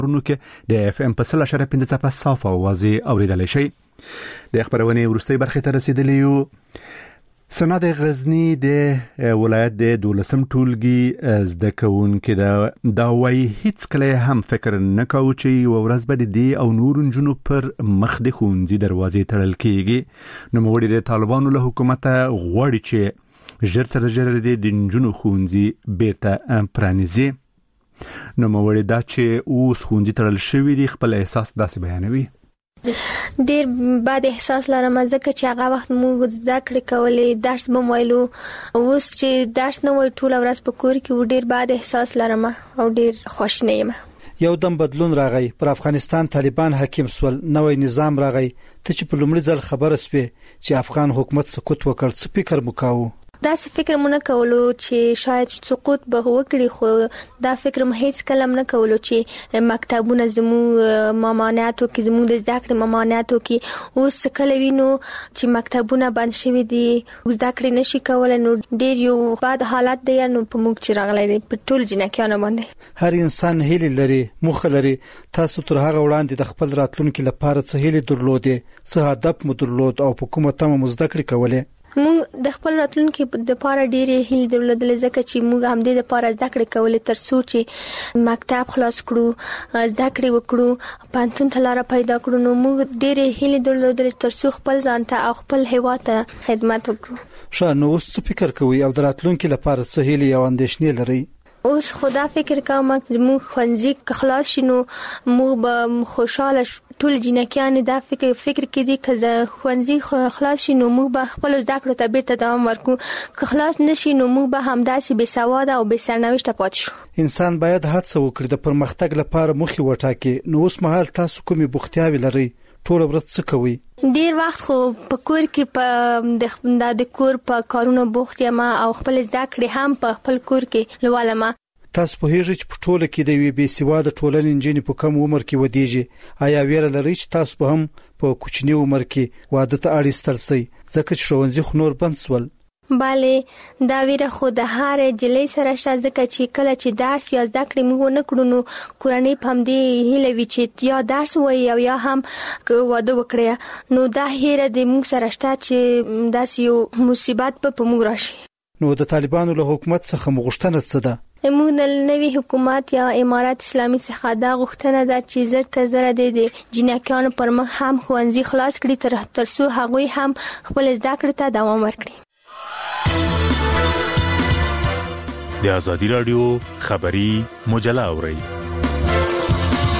ورونو کې د اف ام په 0.5 صافه اوازه اوریدل شي. د خبرونه ورستۍ برخه ته رسیدلی یو. سند غزنی د ولایت د 12 ټولګي زده کوونکو دا وایي هیڅ کله هم فکر نه کاوه چې ورځ به د او نور جنو پر مخ د ښوونځي دروازې تړل کیږي. نو موږ د طالبانو له حکومت غواړي چې ژر تر ژره د جنو ښوونځي بیرته پرانیزي. نو موږ دا چې اوس ښوونځي تړل شوی دی خپل احساس داسې بیانوي. ډیر بعد احساس لرم ځکه چې هغه وخت موږ زده کړې کولې درس به وایلو، اوس چې درس نه وای ټول ورځ په کور کې ډیر بعد احساس لرم او ډیر خوشاله یم. یو دم بدلون راغی، پر افغانستان طالبان حاکم سول، نوې نظام راغی. ته چې په لومړي ځل خبره سوې چې افغان حکومت سقوط وکړ، څه فکر وکاو؟ دا څه فکر مونږ نه کولو چې شاید سقوط به وکړي، خو دا فکر مې هیڅ کلم نه کولو چې مکتبونه زموږ ممانعاتو کې زموږ د زده کړې ممانعاتو کې اوس کله وینو چې مکتبونه بند شوي دي، زده کړې نشي کولای. نو ډیر یو بد حالت دی نو په موږ چې راغلی دی په ټول جنکیانو باندې. هر انسان هیله لري، موخه لري. تاسو تر هغه وړاندې د خپل راتلونکي لپاره څه هیله درلودې، څه هدف مو درلود او په کومه تمه مو زده کړې کولې؟ موږ د خپل راتلونکي د لپاره ډېرې هیلې درلودلې ځکه چې موږ هم د لپاره زده کړې کولې ترڅو چې مکتب خلاص کړو، زده کړې وکړو، پانتون ته لار پیدا کړو. نو موږ ډېرې هیلې درلودلې ترڅو خپل ځان ته او خپل هیواد ته خدمت وکړو. ښه، نو اوس څه فکر کوئ او د راتلونکي لپاره څه هیلې او اندېښنې لرئ؟ اوس خدا فکر کوم چې موږ ښوونځي خلاص شینو موږ به خوشاله ټول جنکیان دا فکر کې دي چې ښوونځي خلاص شینو موږ به خپل زده کړو ته بیرته دوام ورکړو، که خلاص نشي نو موږ به همداسې بې سواده او بې سرنوشته پاتې شو. انسان باید هڅه وکړي د پرمختګ لپاره موخې وټاکي. نو اوس مهال تاسو کومې بوختیاوې لرئ؟ ټول ورځ څه کوئ؟ ډیر وخت خو په کور کې د کور په کارونو بوخت یم او خپل زده کړې هم په خپل کور کې لولم. تاسو په هیڅ چې په ټوله کې د وی بي سواده ټولنې انجینې په کم عمر کې ودیږي، آیا ویره لرئ چې تاسو به هم په کوچنی عمر کې واده ته اړ ایستل شئ ځکه چې ښوونځي خو نور بند سول؟ بله، دا ویره خو د هر جلۍ سره شته ځکه چې کله چې درس یا زده کړې موږ نه کړو نو کورنۍ په همدې هیله وي چې یا درس وایي او یا هم واده وکړي. نو دا هیره د موږ سره شته چې داسې یو مصیبت په موږ راشي. نو د طالبانو له حکومت څخه مغوښتنه څه ده؟ موږ د نوي حکومت یا امارات اسلامي څخه دا غوښتنه ده چې زر تر زره د جنکیانو پر مخ هم ښوونځي خلاص کړي ترڅو هغوی هم خپل زده کړې ته دوام ورکړي. د آزادی رادیو خبری مجله اورئ.